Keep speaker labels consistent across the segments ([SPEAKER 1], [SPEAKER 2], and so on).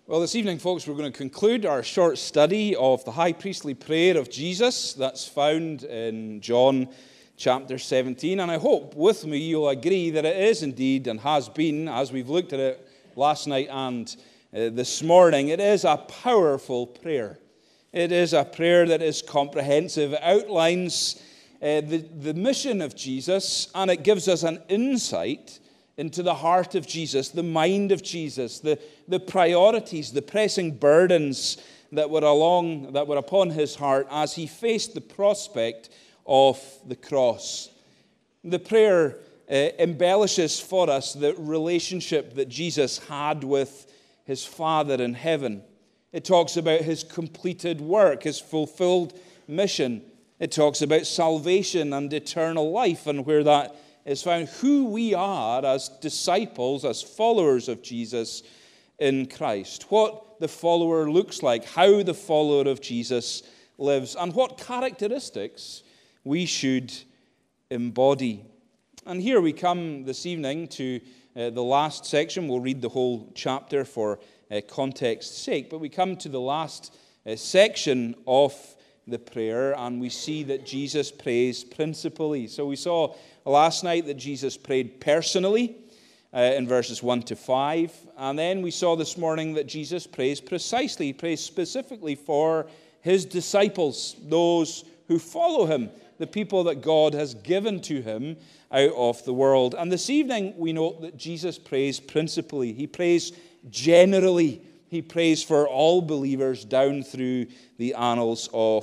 [SPEAKER 1] Well, this evening, folks, we're going to conclude our short study of the high priestly prayer of Jesus that's found in John chapter 17. And I hope with me you'll agree that it is indeed and has been, as we've looked at it last night and this morning, it is a powerful prayer. It is a prayer that is comprehensive. It outlines the mission of Jesus, and it gives us an insight into the heart of Jesus, the mind of Jesus, the priorities, the pressing burdens that were upon his heart as he faced the prospect of the cross. The prayer embellishes for us the relationship that Jesus had with his Father in heaven. It talks about his completed work, his fulfilled mission. It talks about salvation and eternal life and where that is found, who we are as disciples, as followers of Jesus in Christ, what the follower looks like, how the follower of Jesus lives, and what characteristics we should embody. And here we come this evening to the last section. We'll read the whole chapter for context's sake, but we come to the last section of the prayer, and we see that Jesus prays principally. So we saw last night that Jesus prayed personally in verses 1 to 5, and then we saw this morning that Jesus prays precisely. He prays specifically for his disciples, those who follow him, the people that God has given to him out of the world. And this evening we note that Jesus prays principally. He prays generally. He prays for all believers down through the annals of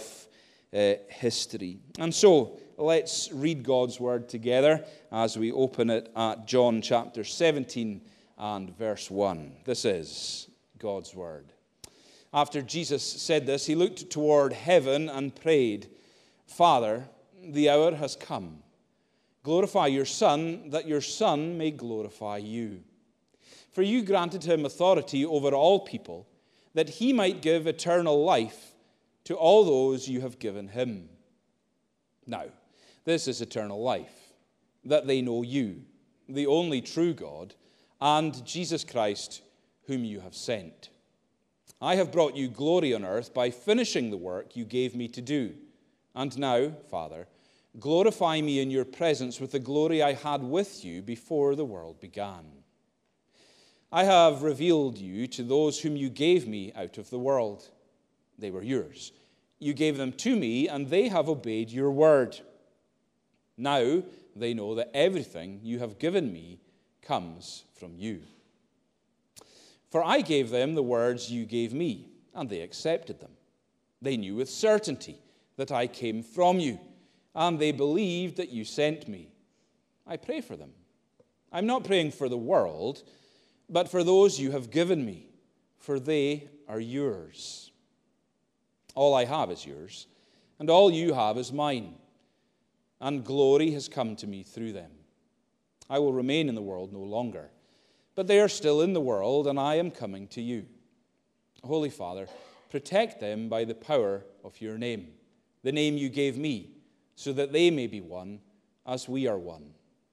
[SPEAKER 1] history. And so, let's read God's word together as we open it at John chapter 17 and verse 1. This is God's word. After Jesus said this, he looked toward heaven and prayed, "Father, the hour has come. Glorify your Son, that your Son may glorify you. For you granted him authority over all people, that he might give eternal life to all those you have given him. Now, this is eternal life, that they know you, the only true God, and Jesus Christ, whom you have sent. I have brought you glory on earth by finishing the work you gave me to do. And now, Father, glorify me in your presence with the glory I had with you before the world began. I have revealed you to those whom you gave me out of the world. They were yours. You gave them to me, and they have obeyed your word. Now they know that everything you have given me comes from you. For I gave them the words you gave me, and they accepted them. They knew with certainty that I came from you, and they believed that you sent me. I pray for them. I'm not praying for the world, but for those you have given me, for they are yours. All I have is yours, and all you have is mine, and glory has come to me through them. I will remain in the world no longer, but they are still in the world, and I am coming to you. Holy Father, protect them by the power of your name, the name you gave me, so that they may be one as we are one.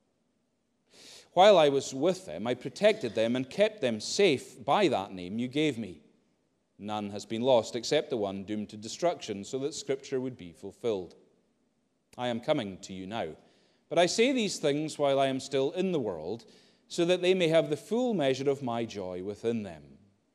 [SPEAKER 1] While I was with them, I protected them and kept them safe by that name you gave me. None has been lost except the one doomed to destruction, so that Scripture would be fulfilled. I am coming to you now, but I say these things while I am still in the world, so that they may have the full measure of my joy within them.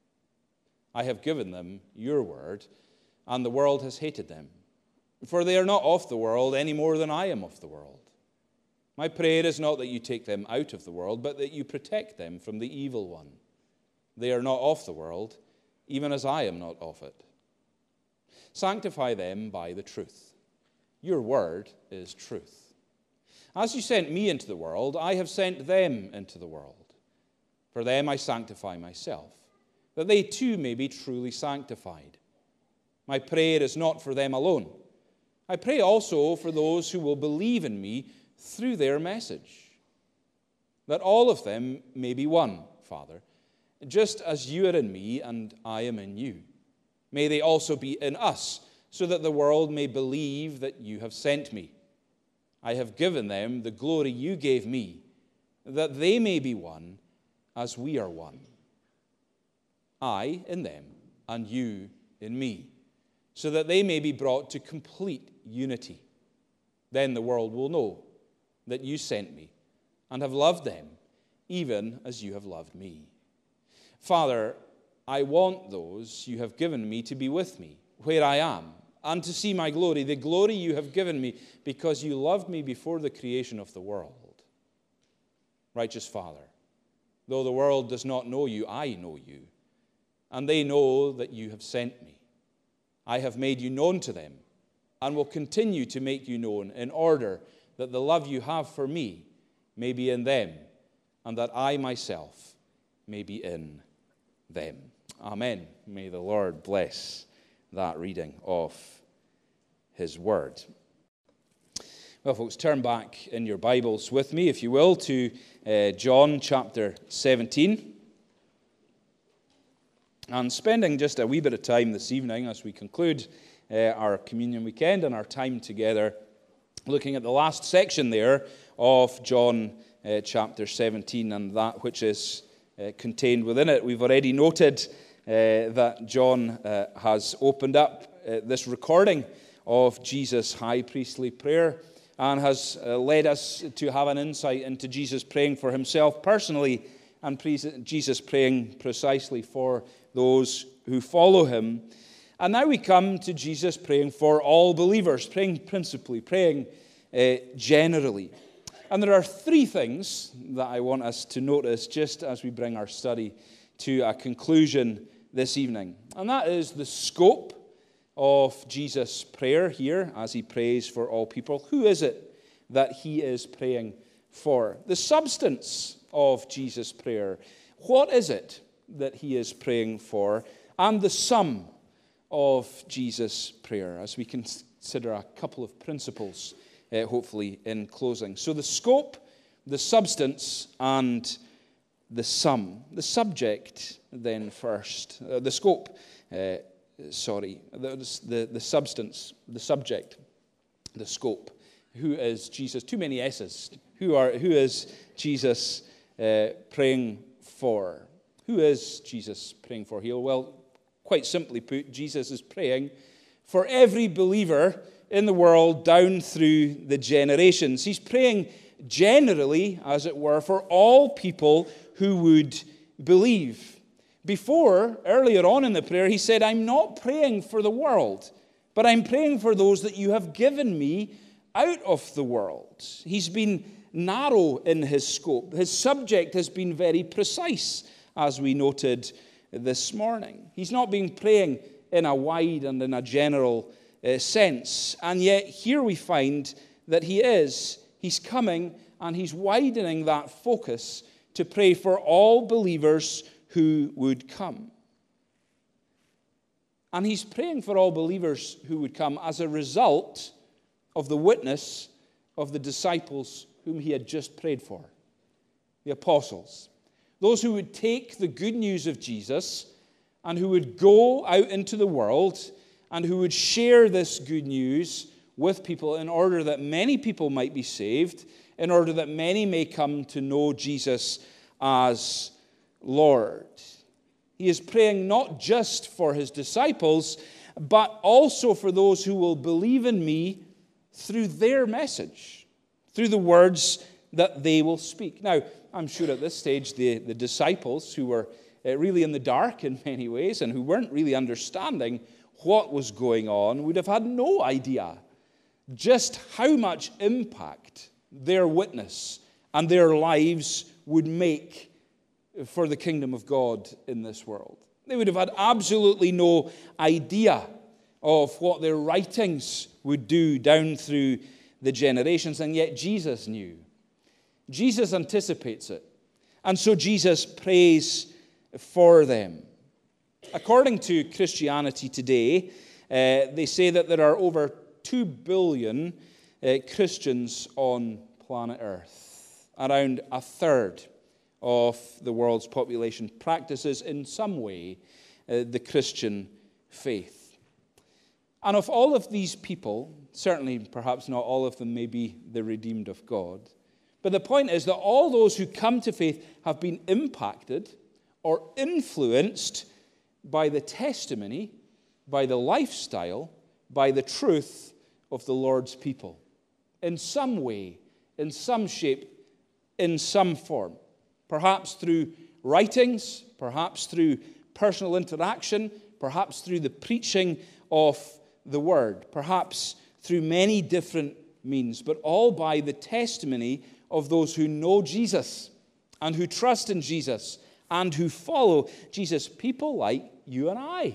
[SPEAKER 1] I have given them your word, and the world has hated them, for they are not of the world any more than I am of the world. My prayer is not that you take them out of the world, but that you protect them from the evil one. They are not of the world, even as I am not of it. Sanctify them by the truth. Your word is truth. As you sent me into the world, I have sent them into the world. For them I sanctify myself, that they too may be truly sanctified. My prayer is not for them alone. I pray also for those who will believe in me through their message, that all of them may be one, Father, just as you are in me and I am in you. May they also be in us, so that the world may believe that you have sent me. I have given them the glory you gave me, that they may be one as we are one. I in them, and you in me, so that they may be brought to complete unity. Then the world will know that you sent me and have loved them, even as you have loved me. Father, I want those you have given me to be with me where I am, and to see my glory, the glory you have given me, because you loved me before the creation of the world. Righteous Father, though the world does not know you, I know you, and they know that you have sent me. I have made you known to them, and will continue to make you known, in order that the love you have for me may be in them, and that I myself may be in them. Amen. May the Lord bless that reading of his word. Well, folks, turn back in your Bibles with me, if you will, to John chapter 17. And spending just a wee bit of time this evening as we conclude our communion weekend and our time together, looking at the last section there of John chapter 17 and that which is contained within it. We've already noted that John has opened up this recording of Jesus' high priestly prayer and has led us to have an insight into Jesus praying for himself personally and Jesus praying precisely for those who follow him. And now we come to Jesus praying for all believers, praying principally, praying generally. And there are three things that I want us to notice just as we bring our study to a conclusion this evening. And that is the scope of Jesus' prayer here as he prays for all people. Who is it that he is praying for? The substance of Jesus' prayer. What is it that he is praying for? And the sum of Jesus' prayer, as we consider a couple of principles, hopefully in closing. So the scope, the substance, and the sum. The subject then first. The scope, the substance, the subject, the scope. Who is Jesus? Too many S's. Who is Jesus praying for? Who is Jesus praying for here? Well, quite simply put, Jesus is praying for every believer in the world down through the generations. He's praying generally, as it were, for all people who would believe. Before, earlier on in the prayer, he said, I'm not praying for the world, but I'm praying for those that you have given me out of the world. He's been narrow in his scope. His subject has been very precise, as we noted this morning. He's not been praying in a wide and in a general sense. And yet here we find that he's coming and he's widening that focus to pray for all believers who would come. And he's praying for all believers who would come as a result of the witness of the disciples whom he had just prayed for, the apostles. Those who would take the good news of Jesus and who would go out into the world and who would share this good news with people in order that many people might be saved, in order that many may come to know Jesus as Lord. He is praying not just for his disciples, but also for those who will believe in me through their message, through the words that they will speak. Now, I'm sure at this stage the disciples who were really in the dark in many ways and who weren't really understanding what was going on would have had no idea just how much impact their witness and their lives would make for the kingdom of God in this world. They would have had absolutely no idea of what their writings would do down through the generations, and yet Jesus knew. Jesus anticipates it, and so Jesus prays for them. According to Christianity today, they say that there are over 2 billion Christians on planet Earth. Around a third of the world's population practices in some way the Christian faith. And of all of these people, certainly perhaps not all of them may be the redeemed of God, but the point is that all those who come to faith have been impacted or influenced by the testimony, by the lifestyle, by the truth of the Lord's people. In some way, in some shape, in some form. Perhaps through writings, perhaps through personal interaction, perhaps through the preaching of the word, perhaps through many different means, but all by the testimony of those who know Jesus and who trust in Jesus and who follow Jesus. People like you and I.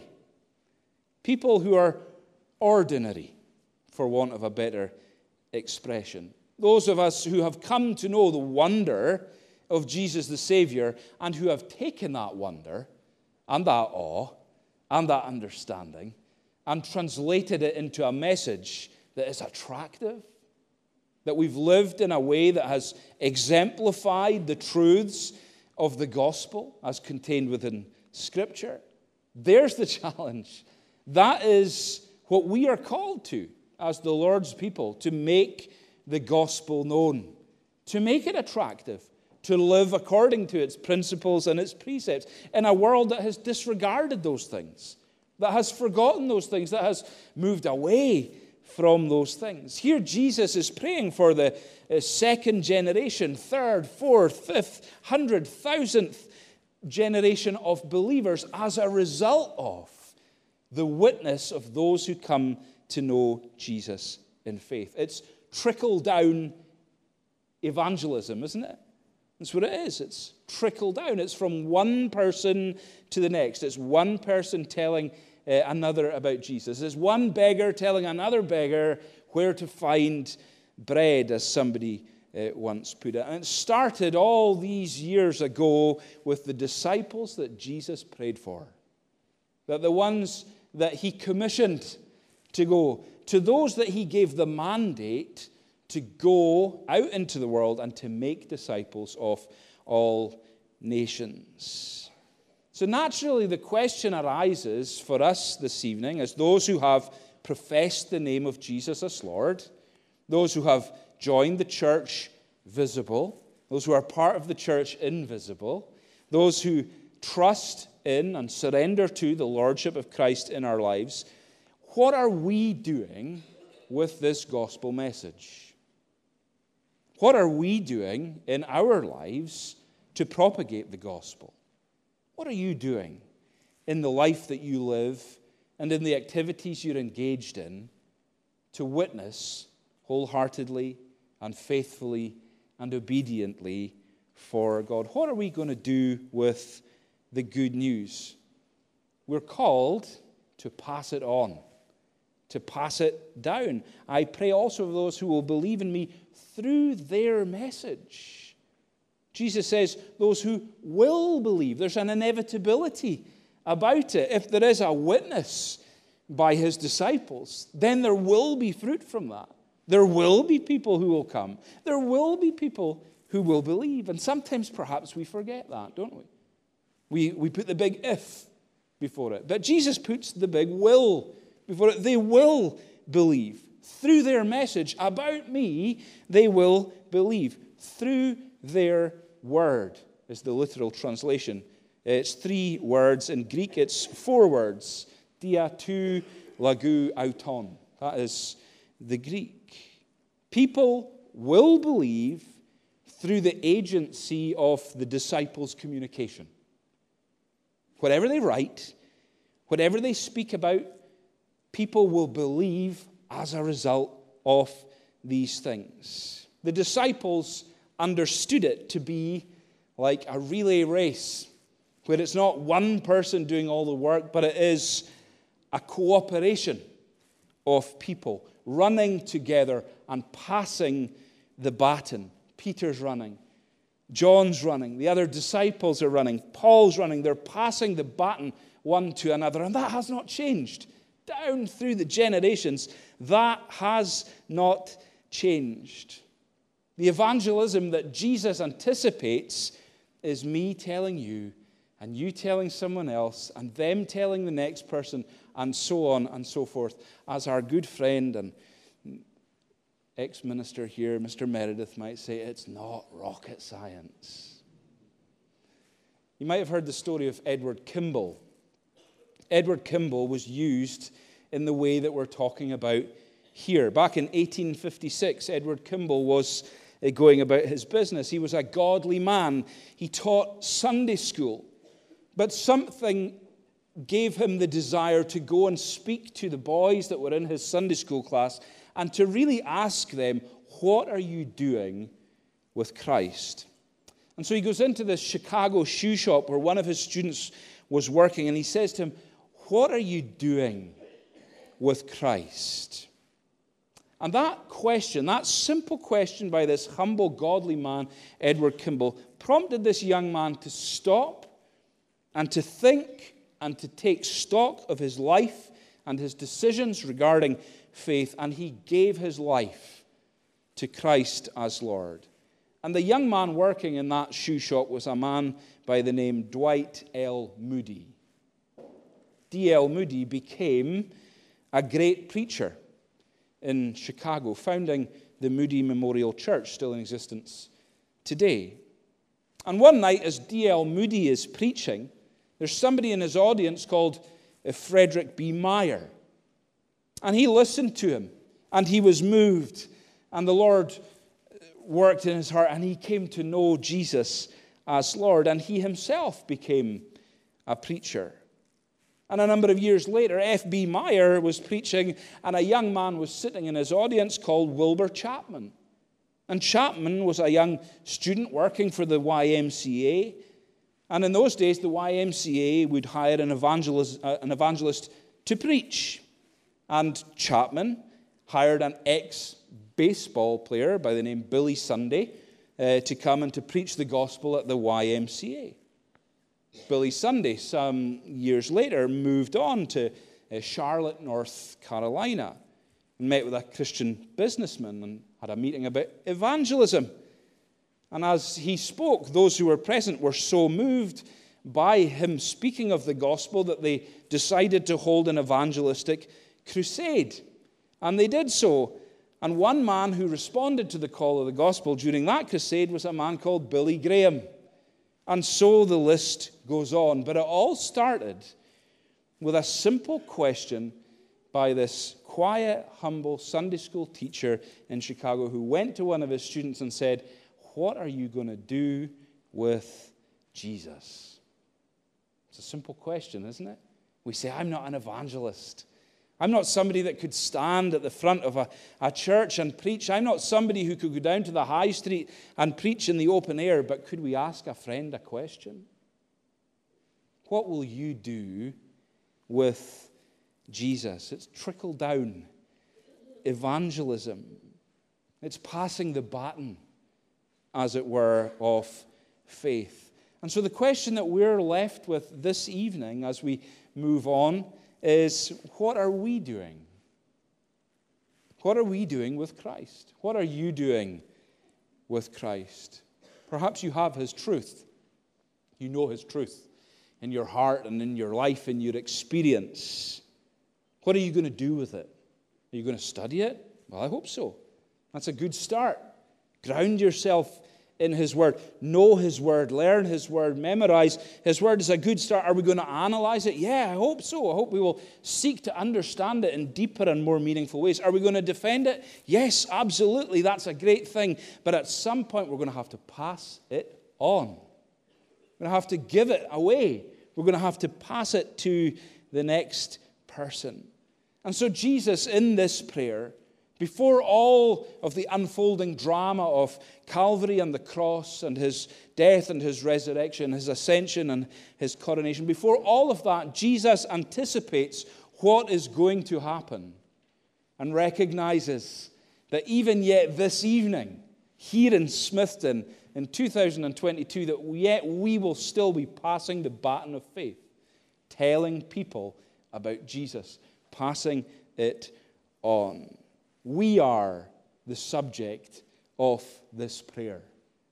[SPEAKER 1] People who are ordinary, for want of a better expression. Those of us who have come to know the wonder of Jesus the Savior and who have taken that wonder and that awe and that understanding and translated it into a message that is attractive, that we've lived in a way that has exemplified the truths of the gospel as contained within Scripture. There's the challenge. That is what we are called to as the Lord's people, to make the gospel known, to make it attractive, to live according to its principles and its precepts in a world that has disregarded those things, that has forgotten those things, that has moved away from those things. Here Jesus is praying for the second generation, third, fourth, fifth, 100,000th generation of believers as a result of the witness of those who come to know Jesus in faith. It's trickle-down evangelism, isn't it? That's what it is. It's trickle-down. It's from one person to the next. It's one person telling another about Jesus. It's one beggar telling another beggar where to find bread, as somebody once put it. And it started all these years ago with the disciples that Jesus prayed for. That the ones that he commissioned to go, to those that he gave the mandate to go out into the world and to make disciples of all nations. So naturally the question arises for us this evening as those who have professed the name of Jesus as Lord, those who have joined the church visible, those who are part of the church invisible, those who trust in and surrender to the Lordship of Christ in our lives. What are we doing with this gospel message? What are we doing in our lives to propagate the gospel? What are you doing in the life that you live and in the activities you're engaged in to witness wholeheartedly and faithfully and obediently for God? What are we going to do with the good news? We're called to pass it on, to pass it down. I pray also for those who will believe in me through their message. Jesus says those who will believe. There's an inevitability about it. If there is a witness by his disciples, then there will be fruit from that. There will be people who will come. There will be people who will believe. And sometimes perhaps we forget that, don't we? We put the big if before it. But Jesus puts the big will before it. They will believe. Through their message about me, they will believe. Through their word is the literal translation. It's 3 words. In Greek, it's 4 words. Dia tu lagu auton. That is the Greek. People will believe through the agency of the disciples' communication. Whatever they write, whatever they speak about, people will believe as a result of these things. The disciples understood it to be like a relay race, where it's not one person doing all the work, but it is a cooperation of people running together and passing the baton. Peter's running. John's running. The other disciples are running. Paul's running. They're passing the baton one to another. And that has not changed. Down through the generations, that has not changed. The evangelism that Jesus anticipates is me telling you, and you telling someone else, and them telling the next person, and so on and so forth. As our good friend and ex-minister here, Mr. Meredith, might say, it's not rocket science. You might have heard the story of Edward Kimball. Edward Kimball was used in the way that we're talking about here. Back in 1856, Edward Kimball was going about his business. He was a godly man. He taught Sunday school. But something gave him the desire to go and speak to the boys that were in his Sunday school class and to really ask them, what are you doing with Christ? And so he goes into this Chicago shoe shop where one of his students was working, and he says to him, what are you doing with Christ? And that question, that simple question by this humble, godly man, Edward Kimball, prompted this young man to stop and to think and to take stock of his life and his decisions regarding faith, and he gave his life to Christ as Lord. And the young man working in that shoe shop was a man by the name Dwight L. Moody. D.L. Moody became a great preacher in Chicago, founding the Moody Memorial Church, still in existence today. And one night, as D.L. Moody is preaching, there's somebody in his audience called Frederick B. Meyer. And he listened to him, and he was moved, and the Lord worked in his heart, and he came to know Jesus as Lord, and he himself became a preacher. And a number of years later, F.B. Meyer was preaching, and a young man was sitting in his audience called Wilbur Chapman. And Chapman was a young student working for the YMCA. And in those days, the YMCA would hire an evangelist to preach. And Chapman hired an ex-baseball player by the name Billy Sunday to come and to preach the gospel at the YMCA. Billy Sunday, some years later, moved on to Charlotte, North Carolina, and met with a Christian businessman and had a meeting about evangelism. And as he spoke, those who were present were so moved by him speaking of the gospel that they decided to hold an evangelistic crusade. And they did so. And one man who responded to the call of the gospel during that crusade was a man called Billy Graham. And so the list goes on. But it all started with a simple question by this quiet, humble Sunday school teacher in Chicago who went to one of his students and said, what are you going to do with Jesus? It's a simple question, isn't it? We say, I'm not an evangelist. I'm not somebody that could stand at the front of a church and preach. I'm not somebody who could go down to the high street and preach in the open air. But could we ask a friend a question? What will you do with Jesus? It's trickle down evangelism. It's passing the baton, as it were, of faith. And so the question that we're left with this evening as we move on is, what are we doing? What are we doing with Christ? What are you doing with Christ? Perhaps you have his truth. You know his truth in your heart and in your life, in your experience. What are you going to do with it? Are you going to study it? Well, I hope so. That's a good start. Ground yourself in his word. Know his word. Learn his word. Memorize his word is a good start. Are we going to analyze it? Yeah, I hope so. I hope we will seek to understand it in deeper and more meaningful ways. Are we going to defend it? Yes, absolutely. That's a great thing. But at some point, we're going to have to pass it on. We're going to have to give it away. We're going to have to pass it to the next person. And so Jesus, in this prayer, before all of the unfolding drama of Calvary and the cross and his death and his resurrection, his ascension and his coronation, before all of that, Jesus anticipates what is going to happen and recognizes that even yet this evening, here in Smithton in 2022, that yet we will still be passing the baton of faith, telling people about Jesus, passing it on. We are the subject of this prayer.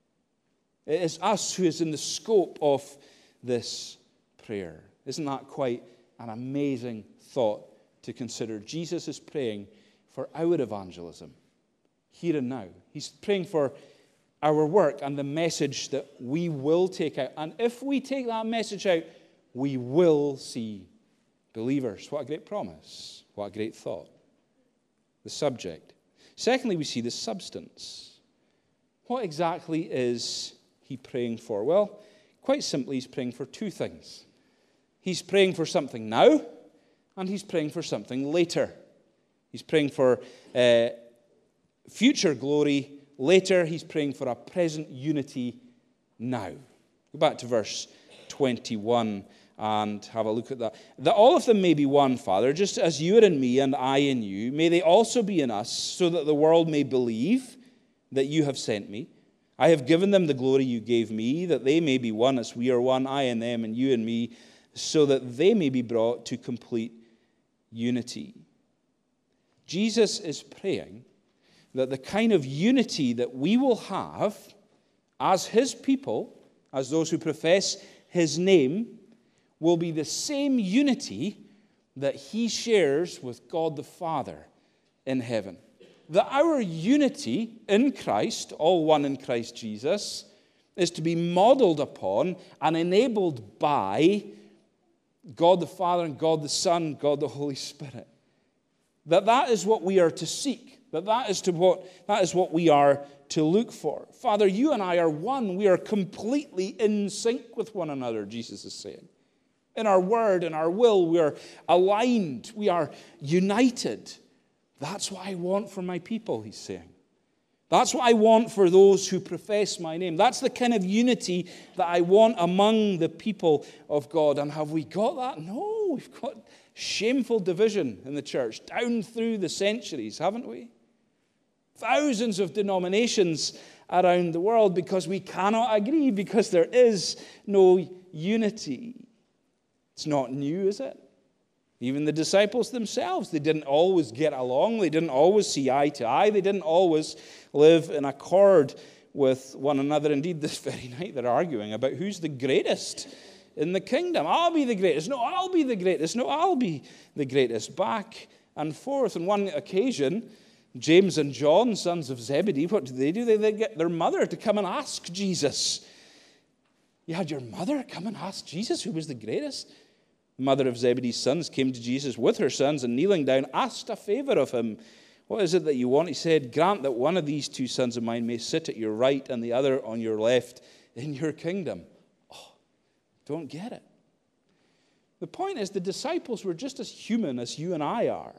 [SPEAKER 1] It is us who is in the scope of this prayer. Isn't that quite an amazing thought to consider? Jesus is praying for our evangelism here and now. He's praying for our work and the message that we will take out. And if we take that message out, we will see believers. What a great promise. What a great thought. The subject. Secondly, we see the substance. What exactly is he praying for? Well, quite simply, he's praying for two things. He's praying for something now, and he's praying for something later. He's praying for future glory later. He's praying for a present unity now. Go back to verse 21 and have a look at that. That all of them may be one, Father, just as you are in me and I in you. May they also be in us, so that the world may believe that you have sent me. I have given them the glory you gave me, that they may be one as we are one, I and them and you and me, so that they may be brought to complete unity. Jesus is praying that the kind of unity that we will have as his people, as those who profess his name, will be the same unity that he shares with God the Father in heaven. That our unity in Christ, all one in Christ Jesus, is to be modeled upon and enabled by God the Father and God the Son, God the Holy Spirit. That is what we are to seek. That is what we are to look for. Father, you and I are one. We are completely in sync with one another, Jesus is saying. In our word, in our will, we are aligned. We are united. That's what I want for my people, he's saying. That's what I want for those who profess my name. That's the kind of unity that I want among the people of God. And have we got that? No, we've got shameful division in the church down through the centuries, haven't we? Thousands of denominations around the world because we cannot agree, because there is no unity. It's not new, is it? Even the disciples themselves, they didn't always get along. They didn't always see eye to eye. They didn't always live in accord with one another. Indeed, this very night they're arguing about who's the greatest in the kingdom. I'll be the greatest. No, I'll be the greatest. No, I'll be the greatest. Back and forth. On one occasion, James and John, sons of Zebedee, what do? They get their mother to come and ask Jesus. You had your mother come and ask Jesus who was the greatest? The mother of Zebedee's sons came to Jesus with her sons and kneeling down asked a favor of him. What is it that you want? He said, grant that one of these two sons of mine may sit at your right and the other on your left in your kingdom. Oh, don't get it. The point is the disciples were just as human as you and I are.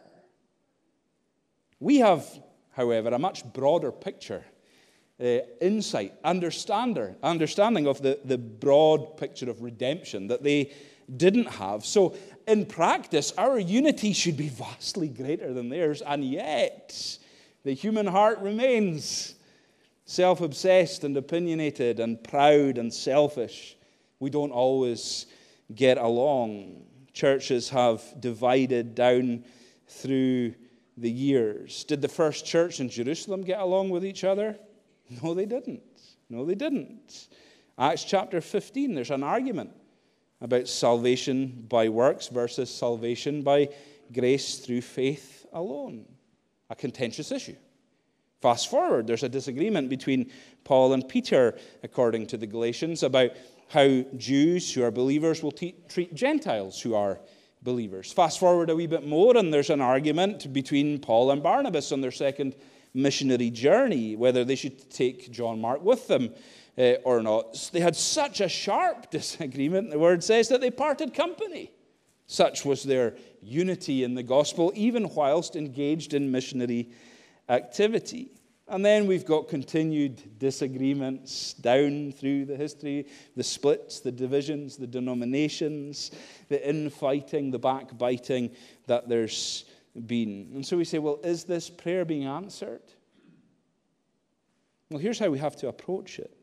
[SPEAKER 1] We have, however, a much broader picture, insight, understanding of the broad picture of redemption that they didn't have. So in practice, our unity should be vastly greater than theirs, and yet the human heart remains self-obsessed and opinionated and proud and selfish. We don't always get along. Churches have divided down through the years. Did the first church in Jerusalem get along with each other? No, they didn't. No, they didn't. Acts chapter 15, there's an argument about salvation by works versus salvation by grace through faith alone. A contentious issue. Fast forward, there's a disagreement between Paul and Peter, according to the Galatians, about how Jews who are believers will treat Gentiles who are believers. Fast forward a wee bit more, and there's an argument between Paul and Barnabas on their second missionary journey, whether they should take John Mark with them or not. They had such a sharp disagreement, the word says, that they parted company. Such was their unity in the gospel, even whilst engaged in missionary activity. And then we've got continued disagreements down through the history, the splits, the divisions, the denominations, the infighting, the backbiting that there's been. And so we say, well, is this prayer being answered? Well, here's how we have to approach it.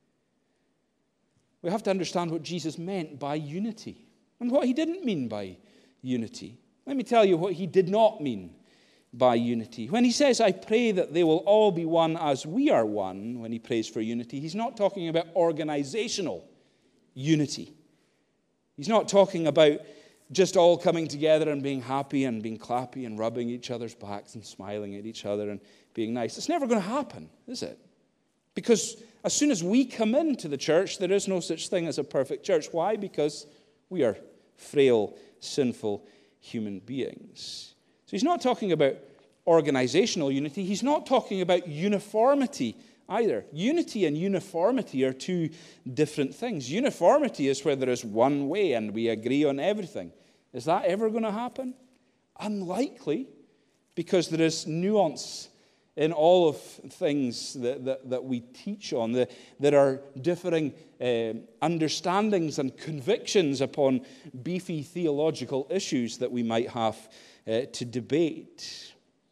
[SPEAKER 1] We have to understand what Jesus meant by unity and what he didn't mean by unity. Let me tell you what he did not mean by unity. When he says, I pray that they will all be one as we are one, when he prays for unity, he's not talking about organizational unity. He's not talking about just all coming together and being happy and being clappy and rubbing each other's backs and smiling at each other and being nice. It's never going to happen, is it? Because as soon as we come into the church, there is no such thing as a perfect church. Why? Because we are frail, sinful human beings. So he's not talking about organizational unity. He's not talking about uniformity either. Unity and uniformity are two different things. Uniformity is where there is one way and we agree on everything. Is that ever going to happen? Unlikely, because there is nuance in all of things that we teach on. There are differing understandings and convictions upon beefy theological issues that we might have to debate.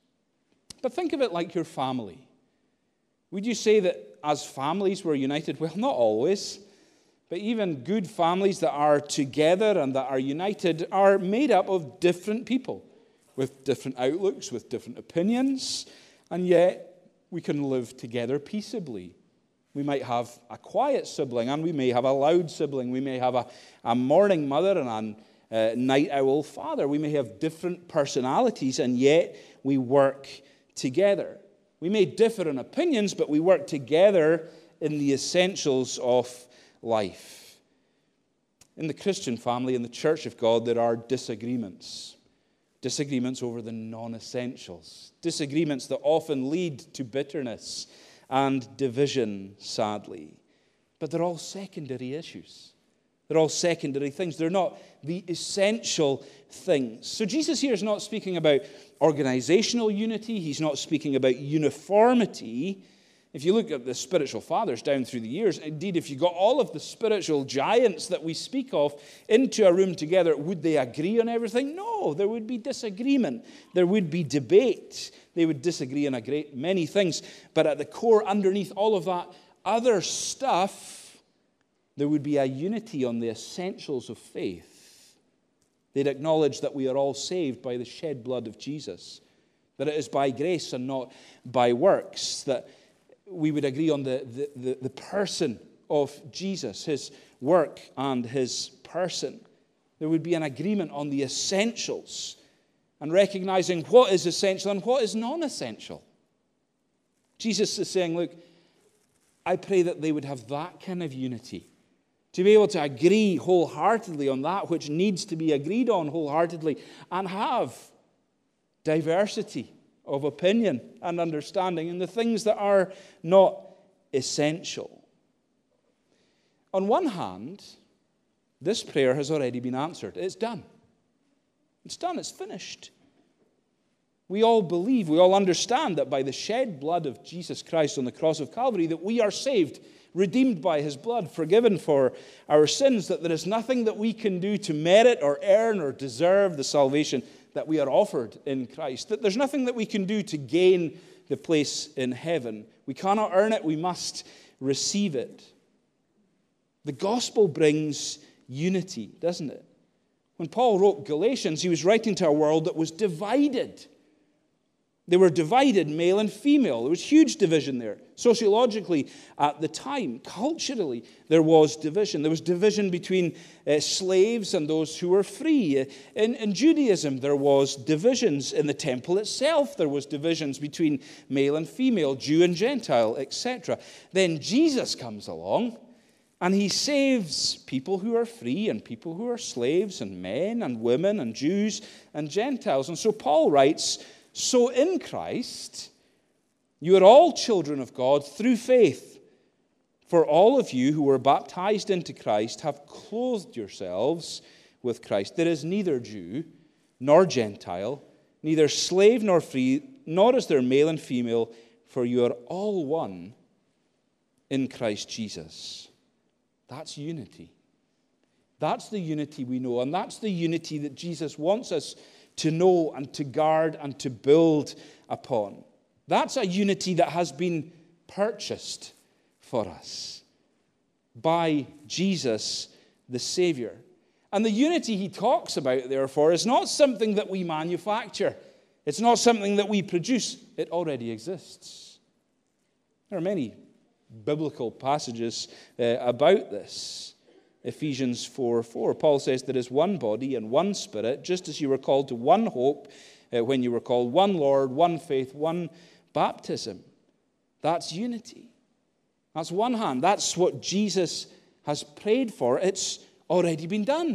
[SPEAKER 1] But think of it like your family. Would you say that as families we're united? Well, not always. But even good families that are together and that are united are made up of different people with different outlooks, with different opinions, and yet we can live together peaceably. We might have a quiet sibling, and we may have a loud sibling. We may have a morning mother and a night owl father. We may have different personalities, and yet we work together. We may differ in opinions, but we work together in the essentials of life. In the Christian family, in the Church of God, there are disagreements. Disagreements over the non-essentials. Disagreements that often lead to bitterness and division, sadly. But they're all secondary issues. They're all secondary things. They're not the essential things. So Jesus here is not speaking about organizational unity. He's not speaking about uniformity. If you look at the spiritual fathers down through the years, indeed, if you got all of the spiritual giants that we speak of into a room together, would they agree on everything? No, there would be disagreement. There would be debate. They would disagree on a great many things. But at the core, underneath all of that other stuff, there would be a unity on the essentials of faith. They'd acknowledge that we are all saved by the shed blood of Jesus, that it is by grace and not by works, that we would agree on the person of Jesus, his work and his person. There would be an agreement on the essentials and recognizing what is essential and what is non-essential. Jesus is saying, look, I pray that they would have that kind of unity, to be able to agree wholeheartedly on that which needs to be agreed on wholeheartedly, and have diversity of opinion and understanding in the things that are not essential. On one hand, this prayer has already been answered. It's done. It's done. It's finished. We all believe, we all understand that by the shed blood of Jesus Christ on the cross of Calvary, that we are saved, redeemed by his blood, forgiven for our sins, that there is nothing that we can do to merit or earn or deserve the salvation that we are offered in Christ, that there's nothing that we can do to gain the place in heaven. We cannot earn it, we must receive it. The gospel brings unity, doesn't it? When Paul wrote Galatians, he was writing to a world that was divided. They were divided, male and female. There was huge division there. Sociologically, at the time, culturally, there was division. There was division between slaves and those who were free. In Judaism, there was divisions. In the temple itself, there was divisions between male and female, Jew and Gentile, etc. Then Jesus comes along, and he saves people who are free and people who are slaves, and men and women and Jews and Gentiles. And so Paul writes, so in Christ, you are all children of God through faith. For all of you who were baptized into Christ have clothed yourselves with Christ. There is neither Jew nor Gentile, neither slave nor free, nor is there male and female, for you are all one in Christ Jesus. That's unity. That's the unity we know, and that's the unity that Jesus wants us to know and to guard and to build upon. That's a unity that has been purchased for us by Jesus, the Savior. And the unity he talks about, therefore, is not something that we manufacture. It's not something that we produce. It already exists. There are many biblical passages about this. Ephesians 4:4, Paul says there is one body and one Spirit, just as you were called to one hope when you were called, one Lord, one faith, one baptism. That's unity. That's one hand. That's what Jesus has prayed for. It's already been done.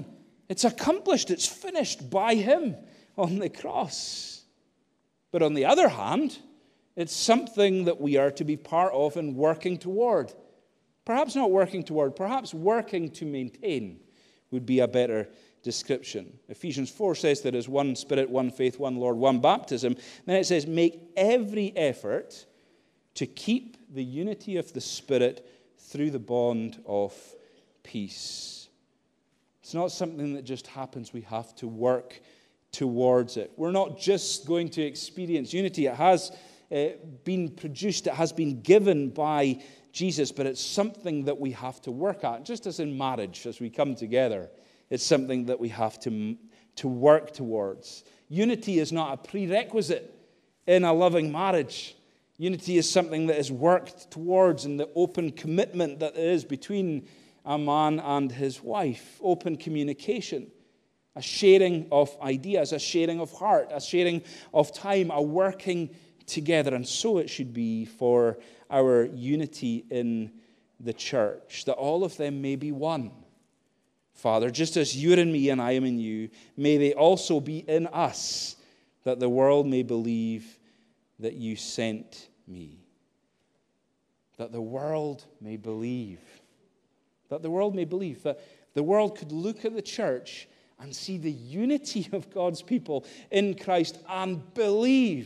[SPEAKER 1] It's accomplished. It's finished by him on the cross. But on the other hand, it's something that we are to be part of and working toward. Perhaps not working toward, perhaps working to maintain would be a better description. Ephesians 4 says there is one Spirit, one faith, one Lord, one baptism. Then it says, make every effort to keep the unity of the Spirit through the bond of peace. It's not something that just happens. We have to work towards it. We're not just going to experience unity. It has been produced, it has been given by Jesus, but it's something that we have to work at. Just as in marriage, as we come together, it's something that we have to work towards. Unity is not a prerequisite in a loving marriage. Unity is something that is worked towards in the open commitment that there is between a man and his wife. Open communication, a sharing of ideas, a sharing of heart, a sharing of time, a working together. And so it should be for our unity in the church, that all of them may be one. Father, just as you're in me and I am in you, may they also be in us, that the world may believe that you sent me. That the world may believe. That the world may believe. That the world could look at the church and see the unity of God's people in Christ and believe.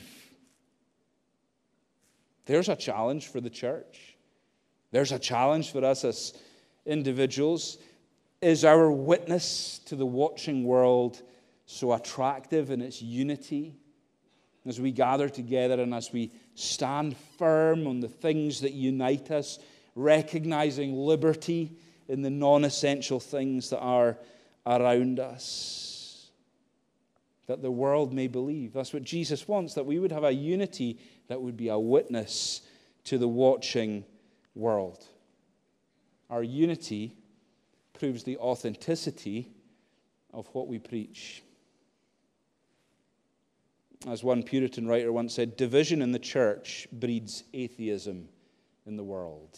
[SPEAKER 1] There's a challenge for the church. There's a challenge for us as individuals. Is our witness to the watching world so attractive in its unity? As we gather together and as we stand firm on the things that unite us, recognizing liberty in the non-essential things that are around us, that the world may believe. That's what Jesus wants, that we would have a unity that would be a witness to the watching world. Our unity proves the authenticity of what we preach. As one Puritan writer once said, division in the church breeds atheism in the world.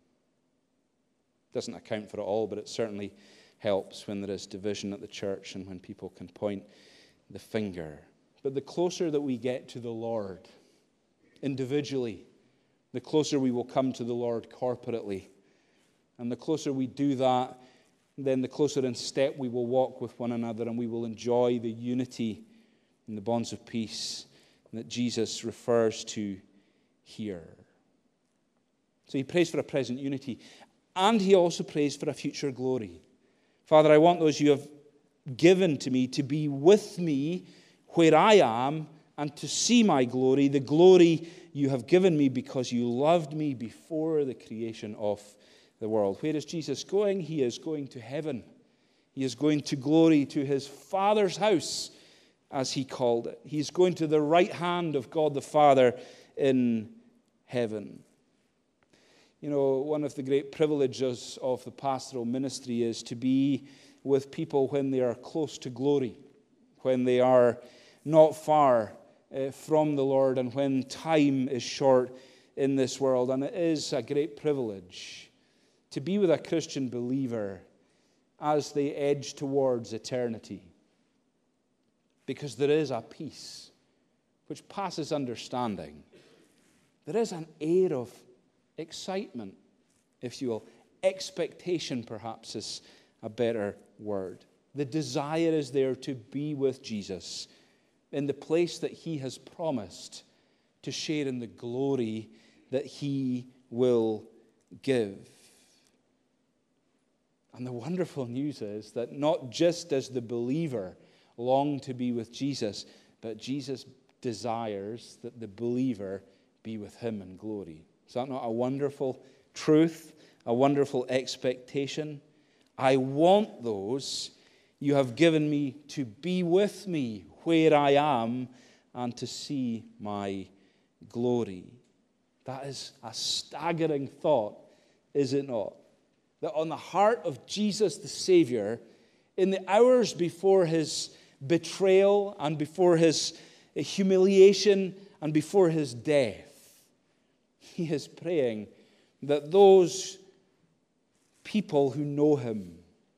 [SPEAKER 1] Doesn't account for it all, but it certainly helps when there is division at the church and when people can point the finger. But the closer that we get to the Lord individually, the closer we will come to the Lord corporately. And the closer we do that, then the closer in step we will walk with one another, and we will enjoy the unity and the bonds of peace that Jesus refers to here. So he prays for a present unity, and he also prays for a future glory. Father, I want those you have given to me to be with me where I am and to see my glory, the glory you have given me because you loved me before the creation of the world. Where is Jesus going? He is going to heaven. He is going to glory, to his Father's house, as he called it. He is going to the right hand of God the Father in heaven. You know, one of the great privileges of the pastoral ministry is to be with people when they are close to glory, when they are not far from the Lord, and when time is short in this world. And it is a great privilege to be with a Christian believer as they edge towards eternity, because there is a peace which passes understanding. There is an air of excitement, if you will. Expectation, perhaps, is a better word. The desire is there to be with Jesus in the place that he has promised, to share in the glory that he will give. And the wonderful news is that not just does the believer long to be with Jesus, but Jesus desires that the believer be with him in glory. Is that not a wonderful truth, a wonderful expectation? I want those you have given me to be with me where I am and to see my glory. That is a staggering thought, is it not? That on the heart of Jesus the Savior, in the hours before his betrayal and before his humiliation and before his death, he is praying that those people who know him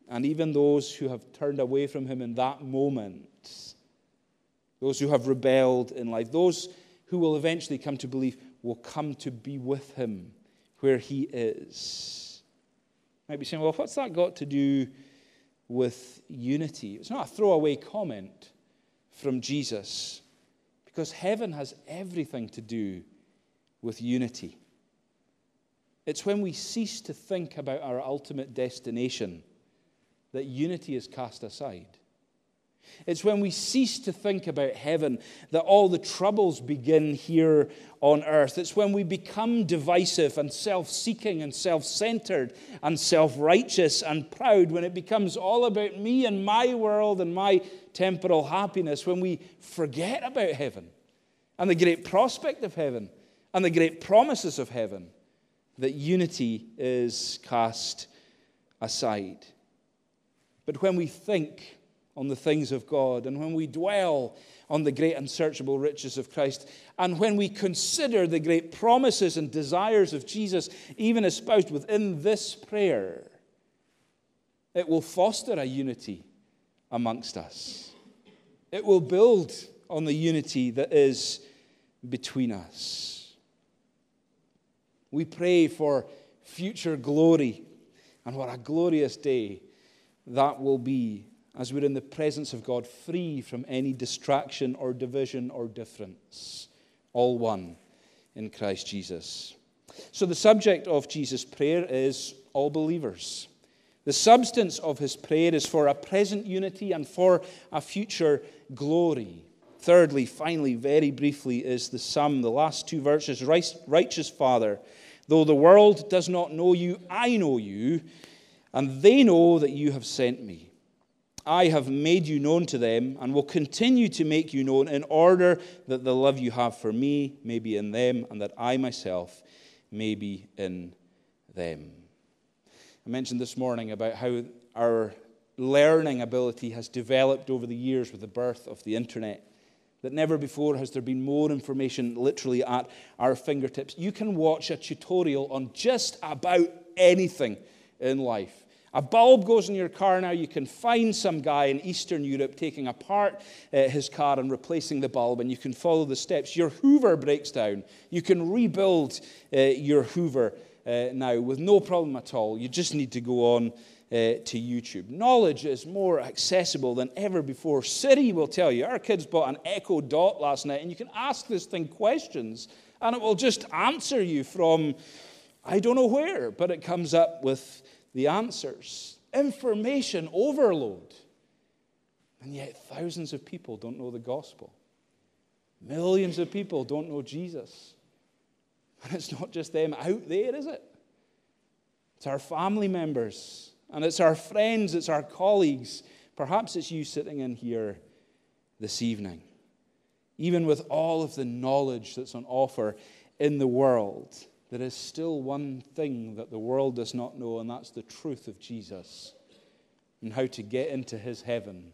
[SPEAKER 1] And even those who have turned away from him in that moment, those who have rebelled in life, those who will eventually come to believe, will come to be with him where he is. You might be saying, well, what's that got to do with unity? It's not a throwaway comment from Jesus, because heaven has everything to do with unity. It's when we cease to think about our ultimate destination that unity is cast aside. It's when we cease to think about heaven that all the troubles begin here on earth. It's when we become divisive and self-seeking and self-centered and self-righteous and proud, when it becomes all about me and my world and my temporal happiness, when we forget about heaven and the great prospect of heaven and the great promises of heaven, that unity is cast aside. But when we think on the things of God, and when we dwell on the great unsearchable riches of Christ, and when we consider the great promises and desires of Jesus, even espoused within this prayer, it will foster a unity amongst us. It will build on the unity that is between us. We pray for future glory, and what a glorious day that will be, as we're in the presence of God, free from any distraction or division or difference, all one in Christ Jesus. So the subject of Jesus' prayer is all believers. The substance of his prayer is for a present unity and for a future glory. Thirdly, finally, very briefly, is the sum, the last two verses. Righteous Father, though the world does not know you, I know you, and they know that you have sent me. I have made you known to them and will continue to make you known, in order that the love you have for me may be in them and that I myself may be in them. I mentioned this morning about how our learning ability has developed over the years with the birth of the internet. That never before has there been more information literally at our fingertips. You can watch a tutorial on just about anything in life. A bulb goes in your car now. You can find some guy in Eastern Europe taking apart his car and replacing the bulb, and you can follow the steps. Your Hoover breaks down. You can rebuild your Hoover now with no problem at all. You just need to go on to YouTube. Knowledge is more accessible than ever before. Siri will tell you. Our kids bought an Echo Dot last night, and you can ask this thing questions, and it will just answer you from I don't know where, but it comes up with the answers. Information overload. And yet thousands of people don't know the gospel. Millions of people don't know Jesus. And it's not just them out there, is it? It's our family members, and it's our friends, it's our colleagues. Perhaps it's you sitting in here this evening. Even with all of the knowledge that's on offer in the world, there is still one thing that the world does not know, and that's the truth of Jesus and how to get into his heaven.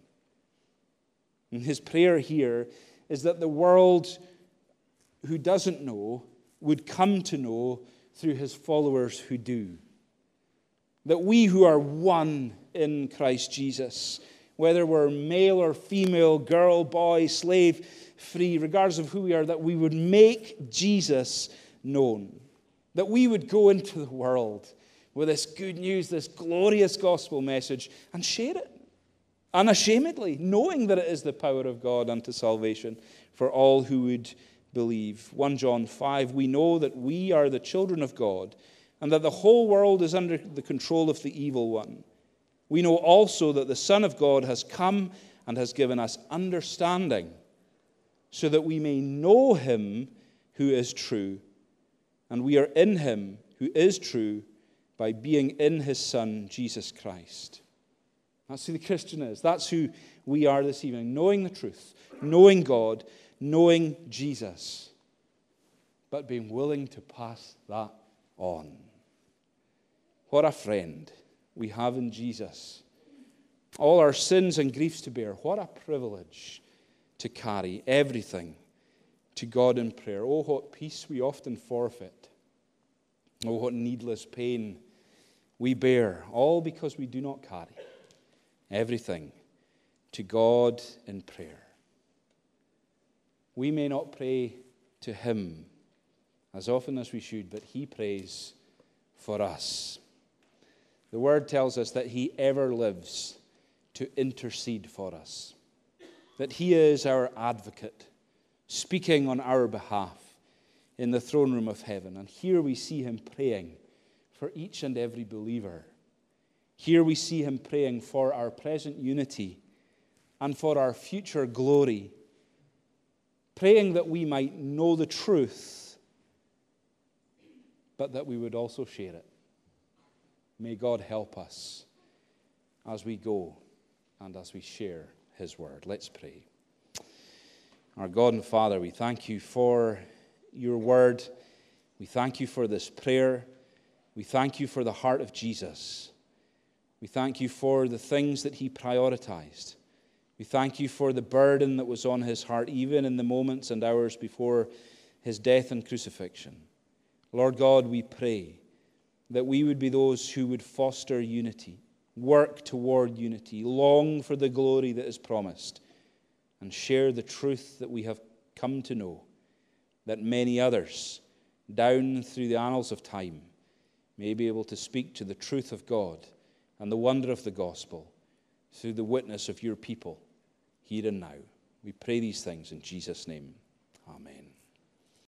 [SPEAKER 1] And his prayer here is that the world who doesn't know would come to know through his followers who do. That we who are one in Christ Jesus, whether we're male or female, girl, boy, slave, free, regardless of who we are, that we would make Jesus known. That we would go into the world with this good news, this glorious gospel message, and share it unashamedly, knowing that it is the power of God unto salvation for all who would believe. 1 John 5, we know that we are the children of God, and that the whole world is under the control of the evil one. We know also that the Son of God has come and has given us understanding, so that we may know him who is true. And we are in him who is true by being in his Son, Jesus Christ. That's who the Christian is. That's who we are this evening. Knowing the truth, knowing God, knowing Jesus, but being willing to pass that on. What a friend we have in Jesus. All our sins and griefs to bear. What a privilege to carry everything to God in prayer. Oh, what peace we often forfeit. Oh, what needless pain we bear, all because we do not carry everything to God in prayer. We may not pray to him as often as we should, but he prays for us. The word tells us that he ever lives to intercede for us, that he is our advocate, speaking on our behalf in the throne room of heaven. And here we see him praying for each and every believer. Here we see him praying for our present unity and for our future glory, praying that we might know the truth, but that we would also share it. May God help us as we go and as we share his word. Let's pray. Our God and Father, we thank you for your word. We thank you for this prayer. We thank you for the heart of Jesus. We thank you for the things that he prioritized. We thank you for the burden that was on his heart, even in the moments and hours before his death and crucifixion. Lord God, we pray that we would be those who would foster unity, work toward unity, long for the glory that is promised, and share the truth that we have come to know, that many others, down through the annals of time, may be able to speak to the truth of God and the wonder of the gospel through the witness of your people here and now. We pray these things in Jesus' name. Amen.